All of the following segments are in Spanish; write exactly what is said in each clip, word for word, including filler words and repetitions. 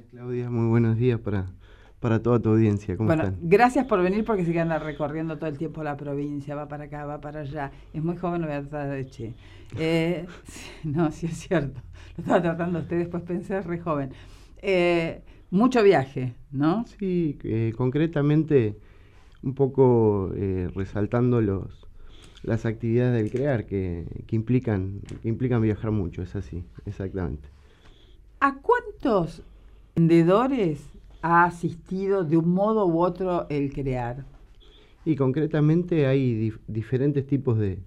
Claudia, muy buenos días para, para toda tu audiencia. ¿Cómo Bueno, están? gracias por venir porque se quedan recorriendo todo el tiempo la provincia, va para acá, va para allá. Es muy joven, lo voy a tratar de che. Eh, sí, no, sí es cierto. Lo estaba tratando usted, después pensé, es re joven. Eh, mucho viaje, ¿no? Sí, eh, concretamente un poco eh, resaltando los, las actividades del CREAR que, que implican, que implican viajar mucho, es así, exactamente. ¿A cuántos vendedores ha asistido de un modo u otro el CREAR? Y concretamente hay dif- diferentes tipos de,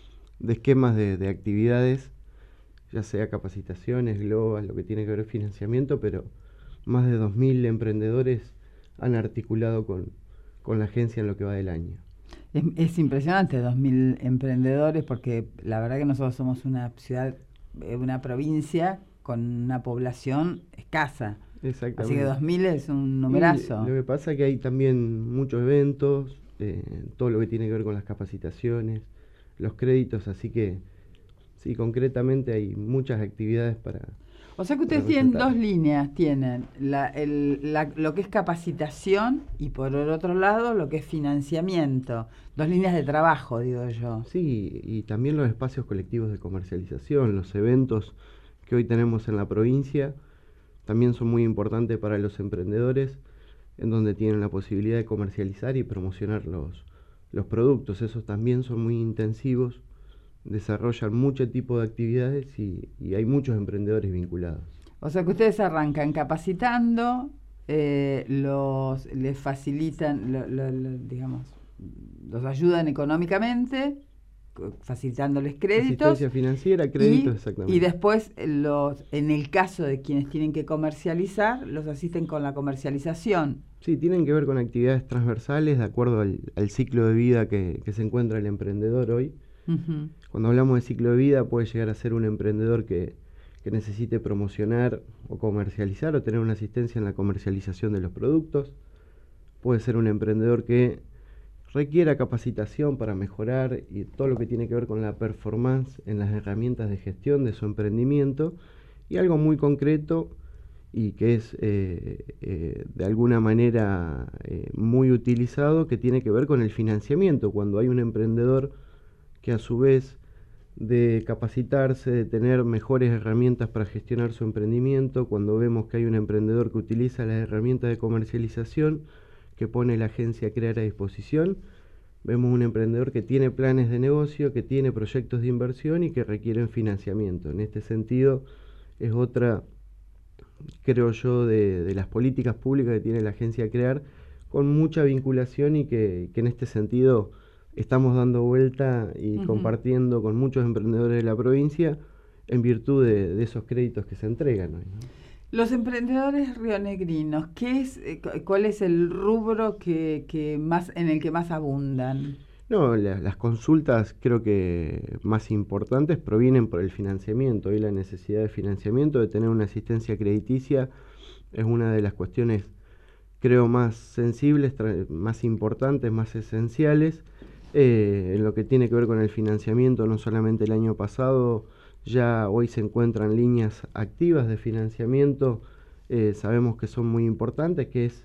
de esquemas de, de actividades, ya sea capacitaciones, globas, lo que tiene que ver financiamiento, pero más de dos mil emprendedores han articulado con, con la agencia en lo que va del año. Es, es impresionante, dos mil emprendedores, porque la verdad que nosotros somos una ciudad, eh, una provincia con una población escasa. Así que Exactamente. dos mil es un Y lo numerazo. que pasa es que hay también muchos eventos, eh, todo lo que tiene que ver con las capacitaciones, los créditos, así que sí, concretamente hay muchas actividades para, O sea que para ustedes tienen resaltar. dos líneas, tienen la, el, la, lo que es capacitación y por el otro lado lo que es financiamiento. Dos líneas de trabajo, digo yo. Sí, y también los espacios colectivos de comercialización, los eventos que hoy tenemos en la provincia, también son muy importantes para los emprendedores, en donde tienen la posibilidad de comercializar y promocionar los, los productos. Esos también son muy intensivos, desarrollan mucho tipo de actividades y, y hay muchos emprendedores vinculados. O sea que ustedes arrancan capacitando, eh, los les facilitan, lo, lo, lo, digamos, los ayudan económicamente, facilitándoles créditos Asistencia financiera, créditos, y, y exactamente. después los, en el caso de quienes tienen que comercializar, los asisten con la comercialización. Sí, tienen que ver con actividades transversales de acuerdo al, al ciclo de vida que, que se encuentra el emprendedor hoy. Uh-huh. Cuando hablamos de ciclo de vida puede llegar a ser un emprendedor que, que necesite promocionar o comercializar o tener una asistencia en la comercialización de los productos. Puede ser un emprendedor que requiera capacitación para mejorar y todo lo que tiene que ver con la performance en las herramientas de gestión de su emprendimiento. Y algo muy concreto y que es eh, eh, de alguna manera eh, muy utilizado, que tiene que ver con el financiamiento. Cuando hay un emprendedor que a su vez de capacitarse, de tener mejores herramientas para gestionar su emprendimiento, cuando vemos que hay un emprendedor que utiliza las herramientas de comercialización que pone la agencia CREAR a disposición, vemos un emprendedor que tiene planes de negocio, que tiene proyectos de inversión y que requieren financiamiento. En este sentido, es otra, creo yo, de, de las políticas públicas que tiene la agencia CREAR, con mucha vinculación y que, que en este sentido estamos dando vuelta y Uh-huh. compartiendo con muchos emprendedores de la provincia en virtud de, de esos créditos que se entregan hoy, ¿no? Los emprendedores rionegrinos, ¿qué es, eh, ¿cuál es el rubro que, que más, en el que más abundan? No, la, las consultas creo que más importantes provienen por el financiamiento. Hoy la necesidad de financiamiento, de tener una asistencia crediticia, es una de las cuestiones, creo, más sensibles, más importantes, más esenciales, eh, en lo que tiene que ver con el financiamiento. No solamente el año pasado, ya hoy se encuentran líneas activas de financiamiento, eh, sabemos que son muy importantes, que es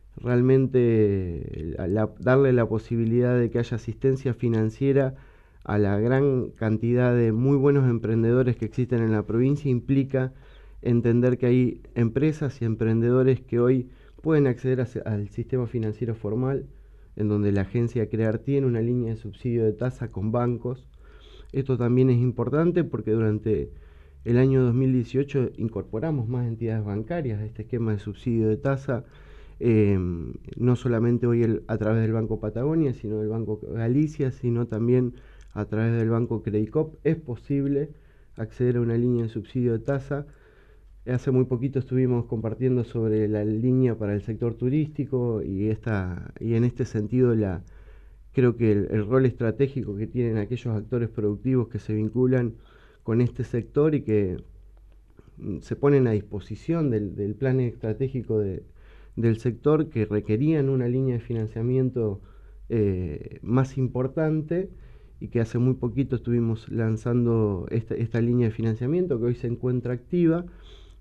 realmente la, la, darle la posibilidad de que haya asistencia financiera a la gran cantidad de muy buenos emprendedores que existen en la provincia, implica entender que hay empresas y emprendedores que hoy pueden acceder a, al sistema financiero formal, en donde la agencia CREAR tiene una línea de subsidio de tasa con bancos. Esto también es importante porque durante el año dos mil dieciocho incorporamos más entidades bancarias a este esquema de subsidio de tasa, eh, no solamente hoy el, a través del Banco Patagonia, sino del Banco Galicia, sino también a través del Banco Credicop. Es posible acceder a una línea de subsidio de tasa. Hace muy poquito estuvimos compartiendo sobre la línea para el sector turístico y, esta, y en este sentido la, creo que el, el rol estratégico que tienen aquellos actores productivos que se vinculan con este sector y que se ponen a disposición del, del plan estratégico de, del sector, que requerían una línea de financiamiento eh, más importante y que hace muy poquito estuvimos lanzando esta, esta línea de financiamiento que hoy se encuentra activa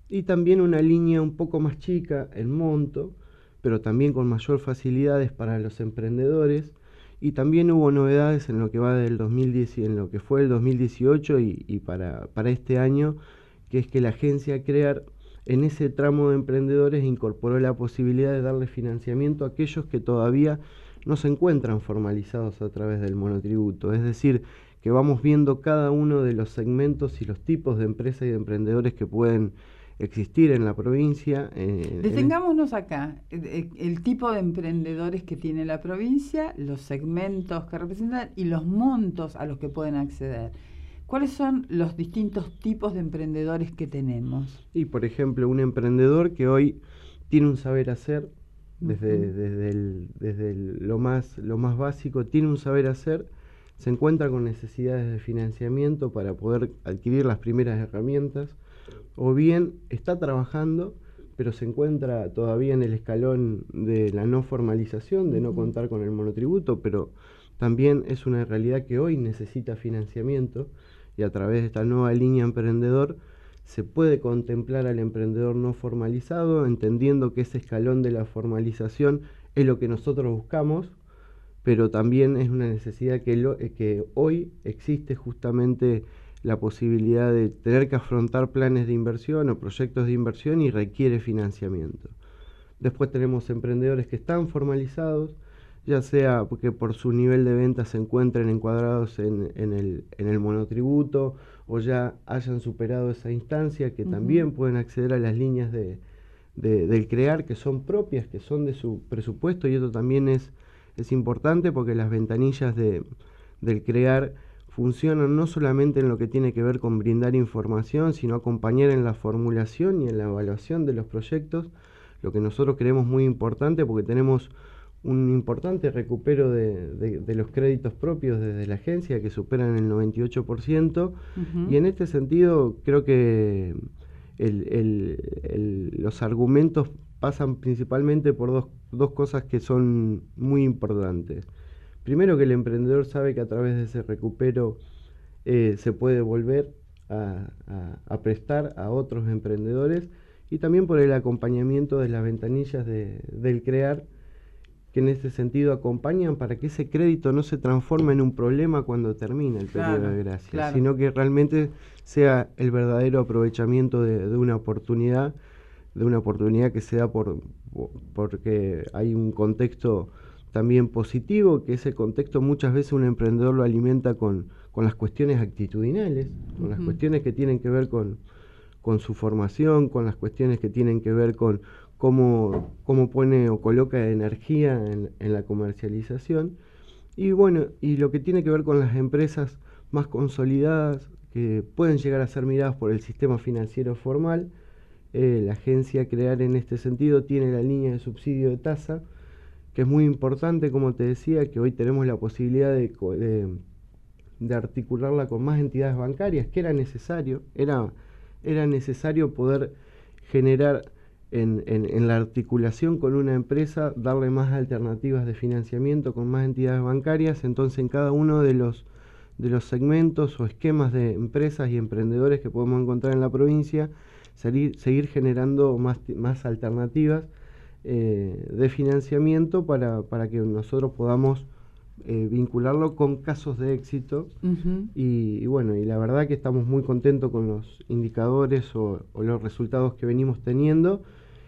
y también una línea un poco más chica en monto, pero también con mayor facilidades para los emprendedores. Y también hubo novedades en lo que va del dos mil diez, en lo que fue el dos mil dieciocho y, y para, para este año, que es que la agencia Crear en ese tramo de emprendedores incorporó la posibilidad de darle financiamiento a aquellos que todavía no se encuentran formalizados a través del monotributo. Es decir, que vamos viendo cada uno de los segmentos y los tipos de empresas y de emprendedores que pueden existir en la provincia. Eh, Detengámonos acá, el, el tipo de emprendedores que tiene la provincia, los segmentos que representan y los montos a los que pueden acceder. ¿Cuáles son los distintos tipos de emprendedores que tenemos? Y por ejemplo, un emprendedor que hoy tiene un saber hacer, desde, uh-huh. desde, el, desde el, lo, más, lo más básico, tiene un saber hacer, se encuentra con necesidades de financiamiento para poder adquirir las primeras herramientas, o bien está trabajando, pero se encuentra todavía en el escalón de la no formalización, de uh-huh. no contar con el monotributo, pero también es una realidad que hoy necesita financiamiento, y a través de esta nueva línea emprendedor se puede contemplar al emprendedor no formalizado, entendiendo que ese escalón de la formalización es lo que nosotros buscamos, pero también es una necesidad que, lo, que hoy existe justamente la posibilidad de tener que afrontar planes de inversión o proyectos de inversión y requiere financiamiento. Después tenemos emprendedores que están formalizados, ya sea porque por su nivel de venta se encuentren encuadrados en, en, el, en el monotributo o ya hayan superado esa instancia, que uh-huh. también pueden acceder a las líneas de, de, del Crear, que son propias, que son de su presupuesto, y eso también es, es importante porque las ventanillas de, del Crear funcionan no solamente en lo que tiene que ver con brindar información, sino acompañar en la formulación y en la evaluación de los proyectos, lo que nosotros creemos muy importante porque tenemos un importante recupero de, de, de los créditos propios desde la agencia que superan el noventa y ocho por ciento uh-huh. y en este sentido creo que el, el, el, los argumentos pasan principalmente por dos, dos cosas que son muy importantes. Primero, que el emprendedor sabe que a través de ese recupero eh, se puede volver a, a, a prestar a otros emprendedores, y también por el acompañamiento de las ventanillas de, del Crear, que en ese sentido acompañan para que ese crédito no se transforme en un problema cuando termina el periodo claro, de gracia, claro. sino que realmente sea el verdadero aprovechamiento de, de una oportunidad, de una oportunidad que se da por, por, porque hay un contexto también positivo, que ese contexto muchas veces un emprendedor lo alimenta con, con las cuestiones actitudinales, con uh-huh. las cuestiones que tienen que ver con, con su formación, con las cuestiones que tienen que ver con cómo, cómo pone o coloca energía en, en la comercialización, y bueno, y lo que tiene que ver con las empresas más consolidadas, que pueden llegar a ser miradas por el sistema financiero formal. Eh, la agencia Crear en este sentido tiene la línea de subsidio de tasa, que es muy importante, como te decía, que hoy tenemos la posibilidad de, de, de articularla con más entidades bancarias, que era necesario, era, era necesario poder generar en, en, en la articulación con una empresa, darle más alternativas de financiamiento con más entidades bancarias. Entonces, en cada uno de los, de los segmentos o esquemas de empresas y emprendedores que podemos encontrar en la provincia, salir, seguir generando más, más alternativas eh, de financiamiento para, para que nosotros podamos eh, vincularlo con casos de éxito. Uh-huh. y, y bueno, y la verdad que estamos muy contentos con los indicadores o, o los resultados que venimos teniendo,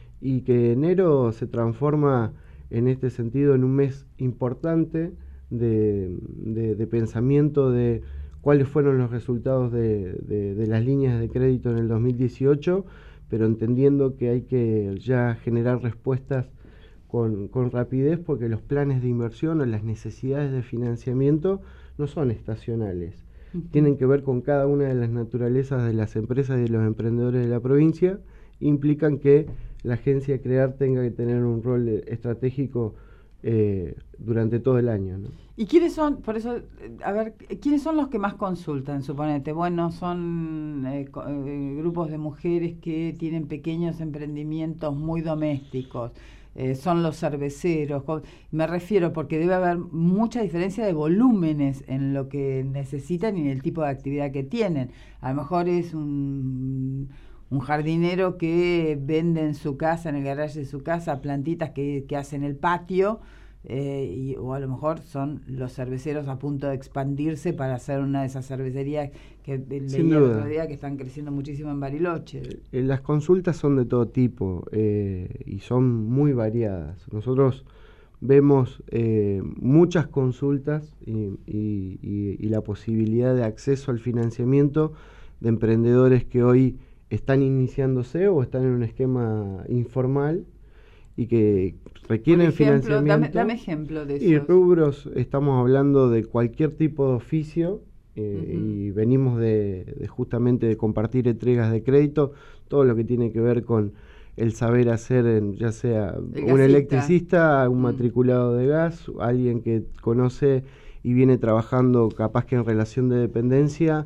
y que enero se transforma en este sentido en un mes importante de, de, de pensamiento de cuáles fueron los resultados de, de, de las líneas de crédito en el dos mil dieciocho, pero entendiendo que hay que ya generar respuestas con, con rapidez, porque los planes de inversión o las necesidades de financiamiento no son estacionales. Uh-huh. Tienen que ver con cada una de las naturalezas de las empresas y de los emprendedores de la provincia, implican que la agencia Crear tenga que tener un rol estratégico eh, durante todo el año, ¿no? ¿Y quiénes son, por eso, a ver, quiénes son los que más consultan, suponete? Bueno, son eh, eh, grupos de mujeres que tienen pequeños emprendimientos muy domésticos, eh, son los cerveceros, me refiero porque debe haber mucha diferencia de volúmenes en lo que necesitan y en el tipo de actividad que tienen. A lo mejor es un... un jardinero que vende en su casa, en el garaje de su casa, plantitas que, que hace en el patio, eh, y, o a lo mejor son los cerveceros a punto de expandirse para hacer una de esas cervecerías que leí el otro día que están creciendo muchísimo en Bariloche. Eh, las consultas son de todo tipo eh, y son muy variadas. Nosotros vemos eh, muchas consultas y, y, y, y la posibilidad de acceso al financiamiento de emprendedores que hoy están iniciándose o están en un esquema informal y que requieren Por ejemplo, financiamiento. Dame, dame ejemplo de eso. Y rubros, estamos hablando de cualquier tipo de oficio eh, uh-huh. y venimos de, de justamente de compartir entregas de crédito, todo lo que tiene que ver con el saber hacer, en, ya sea un electricista, un matriculado de gas, alguien que conoce y viene trabajando capaz que en relación de dependencia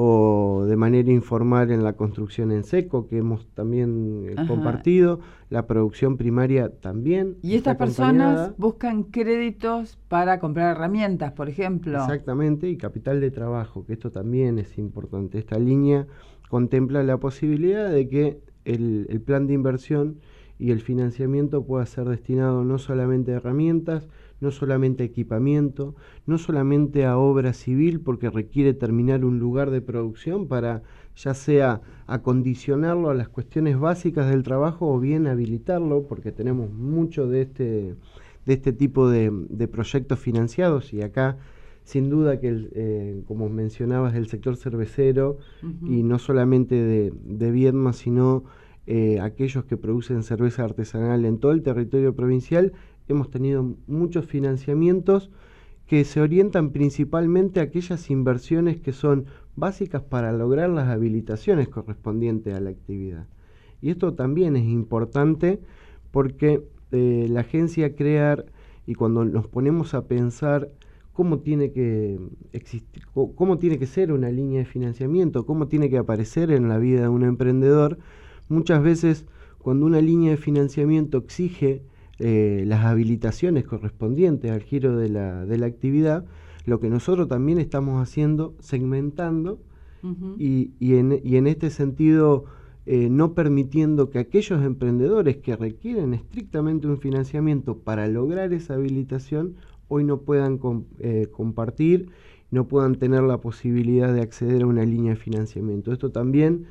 o de manera informal en la construcción en seco, que hemos también eh, compartido, la producción primaria también. Y estas personas buscan créditos para comprar herramientas, por ejemplo. Exactamente, y capital de trabajo, que esto también es importante. Esta línea contempla la posibilidad de que el, el plan de inversión y el financiamiento pueda ser destinado no solamente a herramientas, no solamente a equipamiento, no solamente a obra civil porque requiere terminar un lugar de producción para ya sea acondicionarlo a las cuestiones básicas del trabajo o bien habilitarlo, porque tenemos mucho de este, de este tipo de, de proyectos financiados y acá sin duda que, el, eh, como mencionabas, el sector cervecero uh-huh. y no solamente de, de Viedma, sino eh, aquellos que producen cerveza artesanal en todo el territorio provincial, hemos tenido muchos financiamientos que se orientan principalmente a aquellas inversiones que son básicas para lograr las habilitaciones correspondientes a la actividad. Y esto también es importante porque eh, la agencia CREAR, y cuando nos ponemos a pensar cómo tiene que existir, cómo tiene que ser una línea de financiamiento, cómo tiene que aparecer en la vida de un emprendedor, muchas veces cuando una línea de financiamiento exige Eh, las habilitaciones correspondientes al giro de la, de la actividad, lo que nosotros también estamos haciendo, segmentando uh-huh. y, y, en, y en este sentido eh, no permitiendo que aquellos emprendedores que requieren estrictamente un financiamiento para lograr esa habilitación hoy no puedan com, eh, compartir, no puedan tener la posibilidad de acceder a una línea de financiamiento. Esto también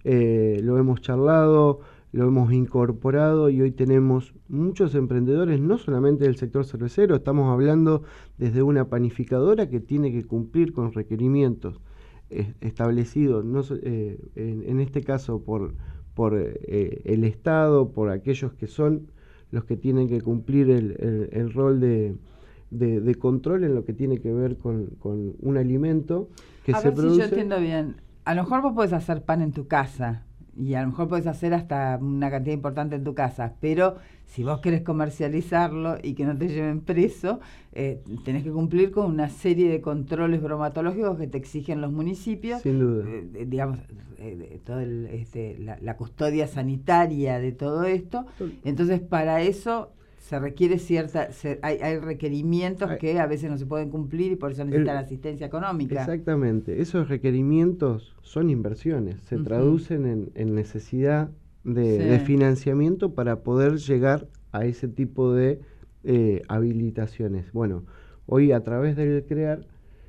eh, lo hemos charlado, lo hemos incorporado y hoy tenemos muchos emprendedores, no solamente del sector cervecero, estamos hablando desde una panificadora que tiene que cumplir con requerimientos eh, establecidos, no, eh, en, en este caso por, por eh, el Estado, por aquellos que son los que tienen que cumplir el, el, el rol de, de, de control en lo que tiene que ver con, con un alimento que a se ver produce. Si yo entiendo bien, a lo mejor vos podés hacer pan en tu casa, y a lo mejor puedes hacer hasta una cantidad importante en tu casa, pero si vos querés comercializarlo y que no te lleven preso, eh, tenés que cumplir con una serie de controles bromatológicos que te exigen los municipios. Sin duda. Eh, digamos, eh, todo el, este, la, la custodia sanitaria de todo esto. Entonces, para eso se requiere cierta, se, hay, hay requerimientos hay, que a veces no se pueden cumplir y por eso necesitan el, asistencia económica. Exactamente, esos requerimientos son inversiones, se uh-huh. traducen en, en necesidad de, sí. de financiamiento para poder llegar a ese tipo de eh, habilitaciones. Bueno, hoy a través del CREAR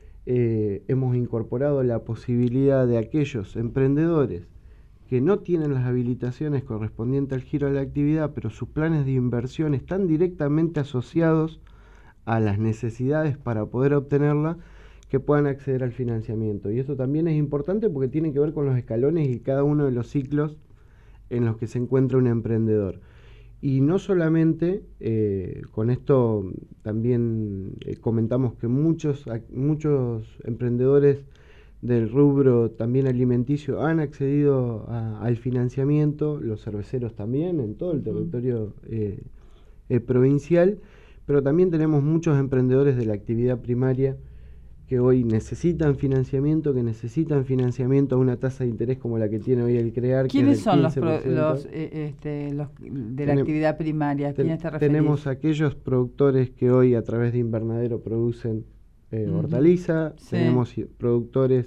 eh, hemos incorporado la posibilidad de aquellos emprendedores que no tienen las habilitaciones correspondientes al giro de la actividad, pero sus planes de inversión están directamente asociados a las necesidades para poder obtenerla, que puedan acceder al financiamiento. Y esto también es importante porque tiene que ver con los escalones y cada uno de los ciclos en los que se encuentra un emprendedor. Y no solamente, eh, con esto también eh, comentamos que muchos, muchos emprendedores del rubro también alimenticio han accedido a, al financiamiento, los cerveceros también en todo el territorio eh, eh, provincial, pero también tenemos muchos emprendedores de la actividad primaria que hoy necesitan financiamiento, que necesitan financiamiento a una tasa de interés como la que tiene hoy el CREAR. ¿Quiénes son los, pro, los, eh, este, los de la Tenem, actividad primaria? ¿A quiénes te referís? Tenemos aquellos productores que hoy a través de invernadero producen Eh, uh-huh. hortaliza, sí. Tenemos productores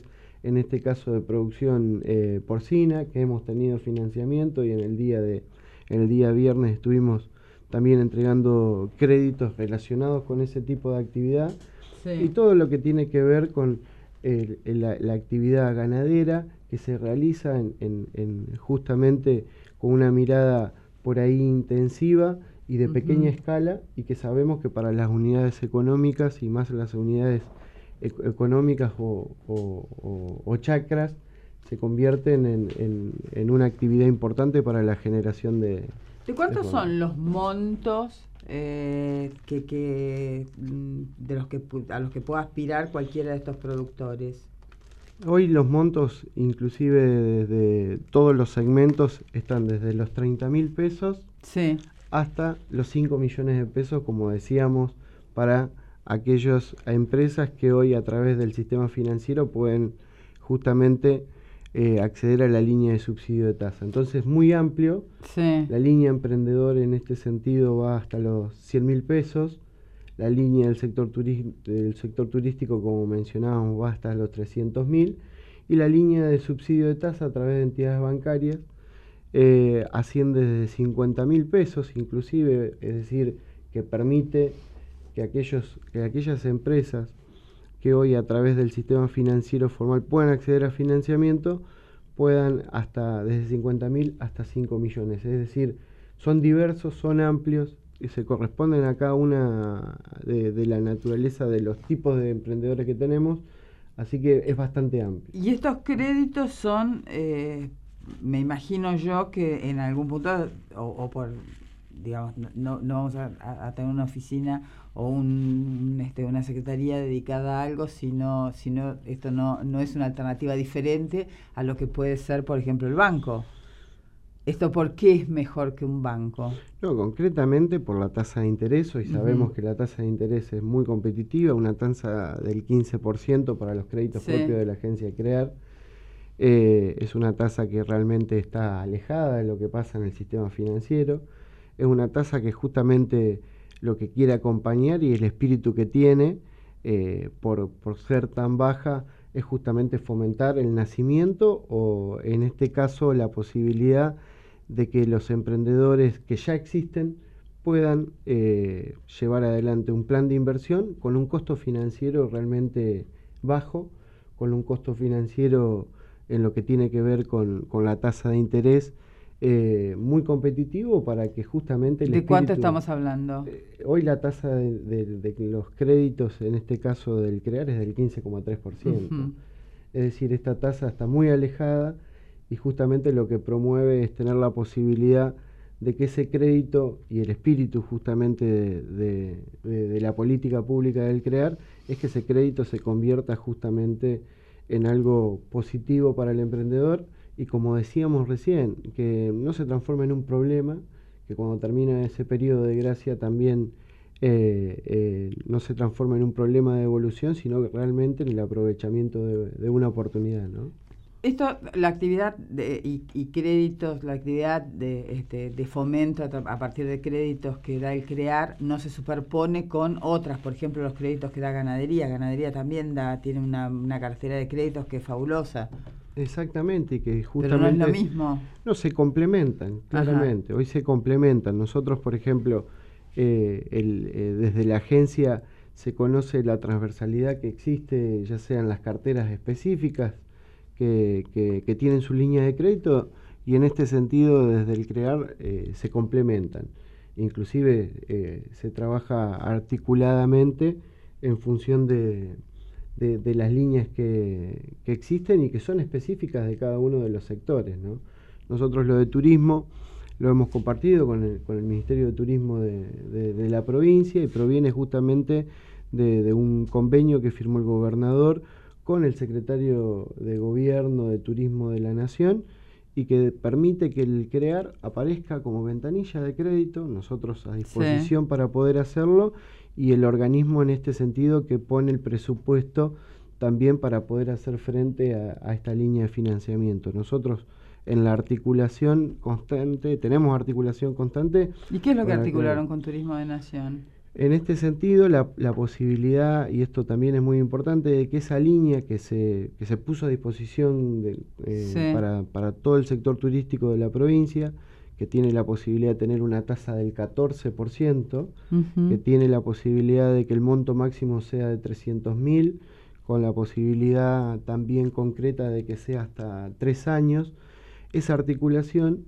en este caso de producción eh, porcina, que hemos tenido financiamiento y en el día de en el día viernes estuvimos también entregando créditos relacionados con ese tipo de actividad. Sí. Y todo lo que tiene que ver con el, el, la, la actividad ganadera que se realiza en, en, en justamente con una mirada por ahí intensiva y de uh-huh. pequeña escala, y que sabemos que para las unidades económicas y más las unidades e- económicas o, o, o, o chacras se convierten en, en, en una actividad importante para la generación de... ¿De cuántos de son los montos eh, que, que de los que a los que pueda aspirar cualquiera de estos productores? Hoy los montos, inclusive desde todos los segmentos, están desde los treinta mil pesos sí. hasta los cinco millones de pesos, como decíamos, para aquellas empresas que hoy a través del sistema financiero pueden justamente eh, acceder a la línea de subsidio de tasa. Entonces, muy amplio. Sí. La línea emprendedor en este sentido va hasta los cien mil pesos. La línea del sector, turi- del sector turístico, como mencionábamos, va hasta los trescientos mil. Y la línea de subsidio de tasa a través de entidades bancarias eh, asciende desde cincuenta mil pesos, inclusive, es decir, que permite que, aquellos, que aquellas empresas que hoy a través del sistema financiero formal puedan acceder a financiamiento, puedan hasta desde cincuenta mil hasta cinco millones. Es decir, son diversos, son amplios, y se corresponden a cada una de, de la naturaleza de los tipos de emprendedores que tenemos, así que es bastante amplio. Y estos créditos son, eh, me imagino yo que en algún punto, o, o por, digamos, no, no vamos a, a tener una oficina o un, este, una secretaría dedicada a algo, sino, sino esto no, no es una alternativa diferente a lo que puede ser, por ejemplo, el banco. ¿Esto por qué es mejor que un banco? No, concretamente por la tasa de interés. Hoy sabemos uh-huh. que la tasa de interés es muy competitiva, una tasa del quince por ciento para los créditos sí. propios de la agencia CREAR. Eh, es una tasa que realmente está alejada de lo que pasa en el sistema financiero. Es una tasa que justamente lo que quiere acompañar y el espíritu que tiene, eh, por, por ser tan baja, es justamente fomentar el nacimiento o, en este caso, la posibilidad de que los emprendedores que ya existen puedan eh, llevar adelante un plan de inversión con un costo financiero realmente bajo, con un costo financiero en lo que tiene que ver con, con la tasa de interés eh, muy competitivo para que justamente... El ¿De espíritu, cuánto estamos hablando? Eh, hoy la tasa de, de, de los créditos, en este caso del CREAR, es del quince coma tres por ciento. Uh-huh. Es decir, esta tasa está muy alejada y justamente lo que promueve es tener la posibilidad de que ese crédito y el espíritu justamente de, de, de, de la política pública del CREAR es que ese crédito se convierta justamente en algo positivo para el emprendedor y, como decíamos recién, que no se transforme en un problema, que cuando termina ese periodo de gracia también eh, eh, no se transforme en un problema de devolución, sino que realmente en el aprovechamiento de, de una oportunidad, ¿no? Esto, la actividad de, y, y créditos, la actividad de, este, de fomento a, a partir de créditos que da el CREAR no se superpone con otras, por ejemplo, los créditos que da Ganadería. Ganadería también da, tiene una, una cartera de créditos que es fabulosa. Exactamente, que justamente... Pero no es lo mismo. No, se complementan, claramente. Ajá. Hoy se complementan. Nosotros, por ejemplo, eh, el, eh, desde la agencia se conoce la transversalidad que existe, ya sean las carteras específicas, Que, que, que tienen su línea de crédito, y en este sentido desde el CREAR eh, se complementan. Inclusive eh, se trabaja articuladamente en función de, de, de las líneas que, que existen y que son específicas de cada uno de los sectores, ¿no? Nosotros lo de turismo lo hemos compartido con el, con el Ministerio de Turismo de, de, de la provincia, y proviene justamente de, de un convenio que firmó el gobernador con el secretario de Gobierno de Turismo de la Nación, y que permite que el CREAR aparezca como ventanilla de crédito, nosotros a disposición sí. para poder hacerlo, y el organismo en este sentido que pone el presupuesto también para poder hacer frente a, a esta línea de financiamiento. Nosotros en la articulación constante, tenemos articulación constante. ¿Y qué es lo que articularon que, con Turismo de Nación? En este sentido, la, la posibilidad, y esto también es muy importante, de que esa línea que se, que se puso a disposición de, eh, Sí. para, para todo el sector turístico de la provincia, que tiene la posibilidad de tener una tasa del catorce por ciento, Ujú. que tiene la posibilidad de que el monto máximo sea de trescientos mil, con la posibilidad también concreta de que sea hasta tres años. Esa articulación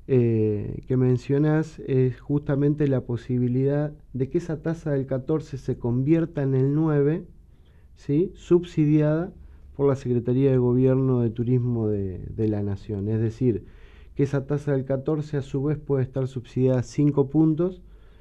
eh, que mencionás es justamente la posibilidad de que esa tasa del catorce se convierta en el nueve, ¿sí?, subsidiada por la Secretaría de Gobierno de Turismo de, de la Nación. Es decir, que esa tasa del catorce a su vez puede estar subsidiada cinco puntos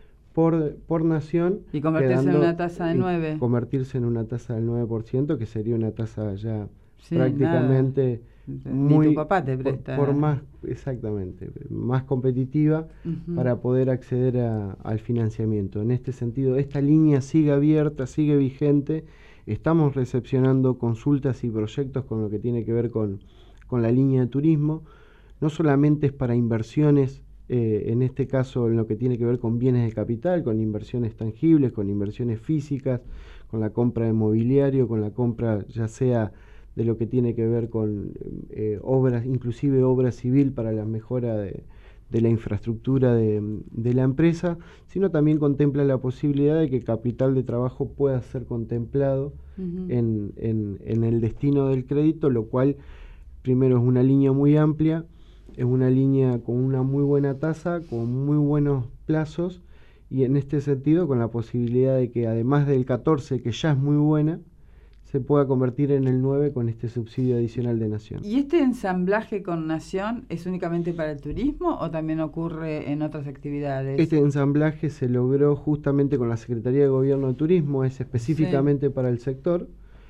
por, por nación. Y convertirse en una tasa de nueve. Convertirse en una tasa del nueve por ciento, que sería una tasa ya sí, prácticamente nada. muy... Ni tu papá te presta. Por, por más, exactamente, más competitiva uh-huh. para poder acceder a, al financiamiento. En este sentido, esta línea sigue abierta, sigue vigente. Estamos recepcionando consultas y proyectos con lo que tiene que ver con, con la línea de turismo. No solamente es para inversiones, eh, en este caso en lo que tiene que ver con bienes de capital, con inversiones tangibles, con inversiones físicas, con la compra de mobiliario, con la compra ya sea de lo que tiene que ver con eh, obras, inclusive obra civil para la mejora de, de la infraestructura de, de la empresa, sino también contempla la posibilidad de que capital de trabajo pueda ser contemplado uh-huh. en, en, en el destino del crédito, lo cual primero es una línea muy amplia, es una línea con una muy buena tasa, con muy buenos plazos, y en este sentido con la posibilidad de que además del catorce, que ya es muy buena, se pueda convertir en el nueve con este subsidio adicional de Nación. ¿Y este ensamblaje con Nación es únicamente para el turismo o también ocurre en otras actividades? Este ensamblaje se logró justamente con la Secretaría de Gobierno de Turismo, es específicamente sí. para el sector,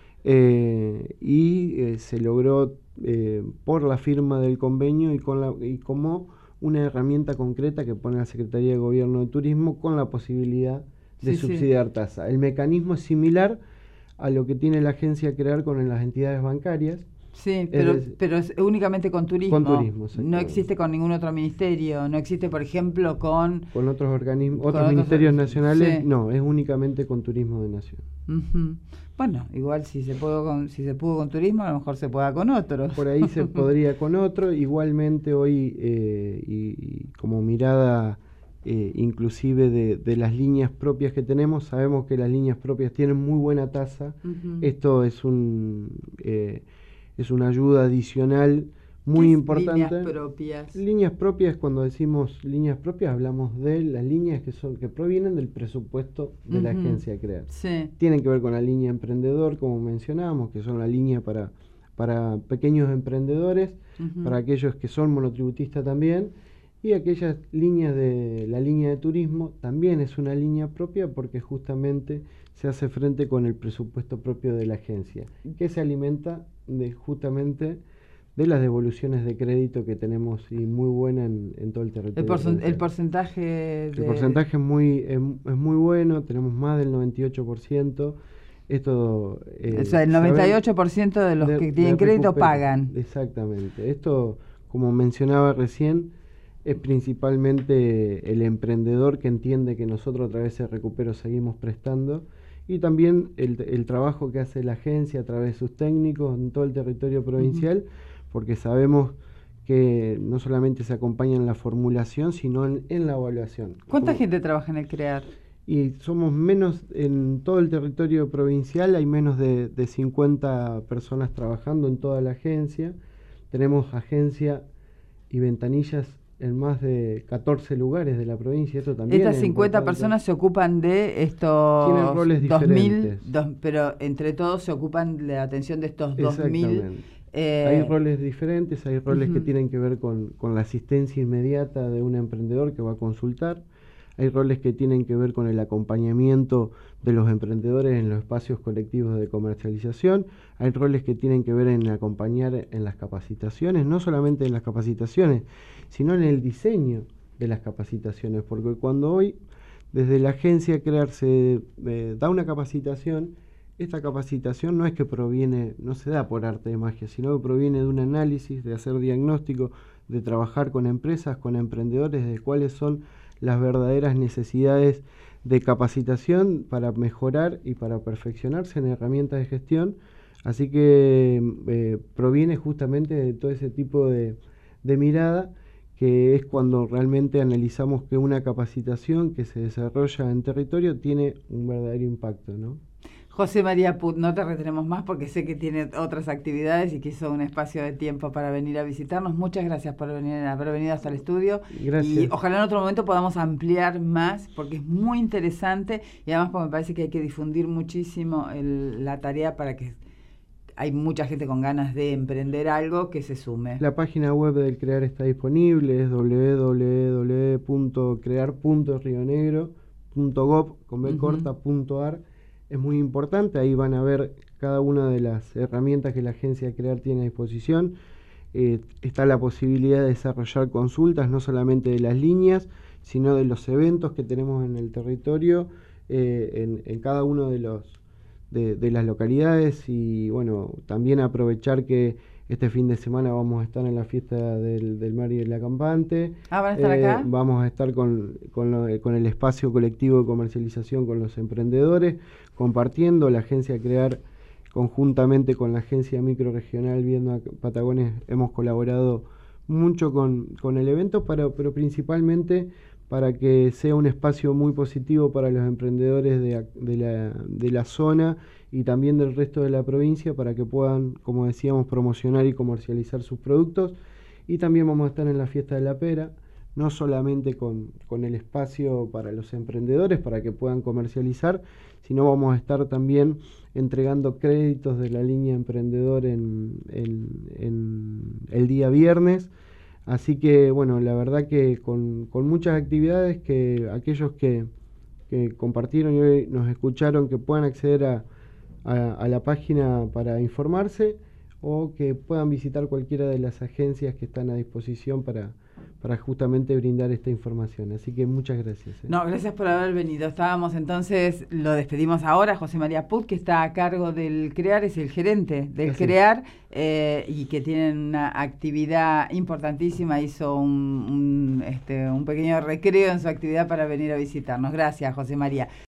eh, y eh, se logró eh, por la firma del convenio y, con la, y como una herramienta concreta que pone la Secretaría de Gobierno de Turismo con la posibilidad de sí, subsidiar sí. tasa. El mecanismo es similar a lo que tiene la agencia Crear con las entidades bancarias. Sí, pero, es, pero es únicamente con turismo. Con turismo, no existe con ningún otro ministerio, no existe, por ejemplo, con... Con otros organismos, otros otros ministerios nacionales, sí. no, es únicamente con turismo de Nación. Uh-huh. Bueno, igual si se pudo con, si se pudo con turismo, a lo mejor se pueda con otros. Por ahí se podría con otro. Igualmente hoy, eh, y, y como mirada... Eh, inclusive de, de las líneas propias que tenemos, sabemos que las líneas propias tienen muy buena tasa. Uh-huh. Esto es un eh, es una ayuda adicional muy importante. Líneas propias. Líneas propias, cuando decimos líneas propias, hablamos de las líneas que son que provienen del presupuesto de uh-huh. la agencia Crear. Sí. Tienen que ver con la línea emprendedor, como mencionábamos, que son la línea para, para pequeños emprendedores, uh-huh. para aquellos que son monotributistas también. Y aquellas líneas de la línea de turismo también es una línea propia porque justamente se hace frente con el presupuesto propio de la agencia, que se alimenta de justamente de las devoluciones de crédito que tenemos y muy buena en, en todo el territorio. El, porcent el porcentaje de... El porcentaje es muy, es, es muy bueno, tenemos más del noventa y ocho por ciento. Esto, eh, o sea, el noventa y ocho por ciento de los de, que tienen crédito pagan. Exactamente. Esto, como mencionaba recién, es principalmente el emprendedor que entiende que nosotros a través de Recupero seguimos prestando, y también el, el trabajo que hace la agencia a través de sus técnicos en todo el territorio provincial, uh-huh. porque sabemos que no solamente se acompaña en la formulación, sino en, en la evaluación. ¿Cuánta Como, gente trabaja en el Crear? Y somos menos, en todo el territorio provincial hay menos de, de cincuenta personas trabajando en toda la agencia. Tenemos agencia y ventanillas en más de catorce lugares de la provincia. Esto también Estas cincuenta importante. Personas se ocupan de estos Tienen roles dos mil, diferentes. Dos, pero entre todos se ocupan de la atención de estos dos mil. Eh, hay roles diferentes, hay roles uh-huh. que tienen que ver con, con la asistencia inmediata de un emprendedor que va a consultar. Hay roles que tienen que ver con el acompañamiento de los emprendedores en los espacios colectivos de comercialización. Hay roles que tienen que ver en acompañar en las capacitaciones, no solamente en las capacitaciones, sino en el diseño de las capacitaciones, porque cuando hoy desde la agencia Crear se eh, da una capacitación, esta capacitación no es que proviene, no se da por arte de magia, sino que proviene de un análisis, de hacer diagnóstico, de trabajar con empresas, con emprendedores, de cuáles son las verdaderas necesidades de capacitación para mejorar y para perfeccionarse en herramientas de gestión. Así que eh, proviene justamente de todo ese tipo de, de mirada, que es cuando realmente analizamos que una capacitación que se desarrolla en territorio tiene un verdadero impacto, ¿no? José María Put, no te retenemos más porque sé que tiene otras actividades y quiso un espacio de tiempo para venir a visitarnos. Muchas gracias por venir, haber venido hasta el estudio. Gracias. Y ojalá en otro momento podamos ampliar más porque es muy interesante y además porque me parece que hay que difundir muchísimo el, la tarea para que hay mucha gente con ganas de emprender algo que se sume. La página web del CREAR está disponible, es doble u doble u doble u punto crear punto rionegro punto gob con b corta punto ar. Es muy importante, ahí van a ver cada una de las herramientas que la agencia CREAR tiene a disposición. Eh, está la posibilidad de desarrollar consultas, no solamente de las líneas, sino de los eventos que tenemos en el territorio, eh, en, en cada uno de los De, de las localidades. Y bueno, también aprovechar que este fin de semana vamos a estar en la fiesta del, del mar y del acampante. Ah, ¿van a estar eh, acá? Vamos a estar con, con, lo, con el espacio colectivo de comercialización con los emprendedores, compartiendo. La agencia CREAR, conjuntamente con la agencia microregional Viedma Patagones, hemos colaborado mucho con, con el evento, para, pero principalmente para que sea un espacio muy positivo para los emprendedores de, de, la, de la zona y también del resto de la provincia, para que puedan, como decíamos, promocionar y comercializar sus productos. Y también vamos a estar en la fiesta de la pera, no solamente con, con el espacio para los emprendedores, para que puedan comercializar, sino vamos a estar también entregando créditos de la línea emprendedor en, en, en el día viernes. Así que, bueno, la verdad que con, con muchas actividades, que aquellos que, que compartieron y hoy nos escucharon, que puedan acceder a, a, a la página para informarse, o que puedan visitar cualquiera de las agencias que están a disposición para, para justamente brindar esta información. Así que muchas gracias. ¿eh? No, gracias por haber venido. Estábamos entonces, lo despedimos ahora, José María Put, que está a cargo del CREAR, es el gerente del Así CREAR, eh, y que tiene una actividad importantísima, hizo un, un, este, un pequeño recreo en su actividad para venir a visitarnos. Gracias, José María.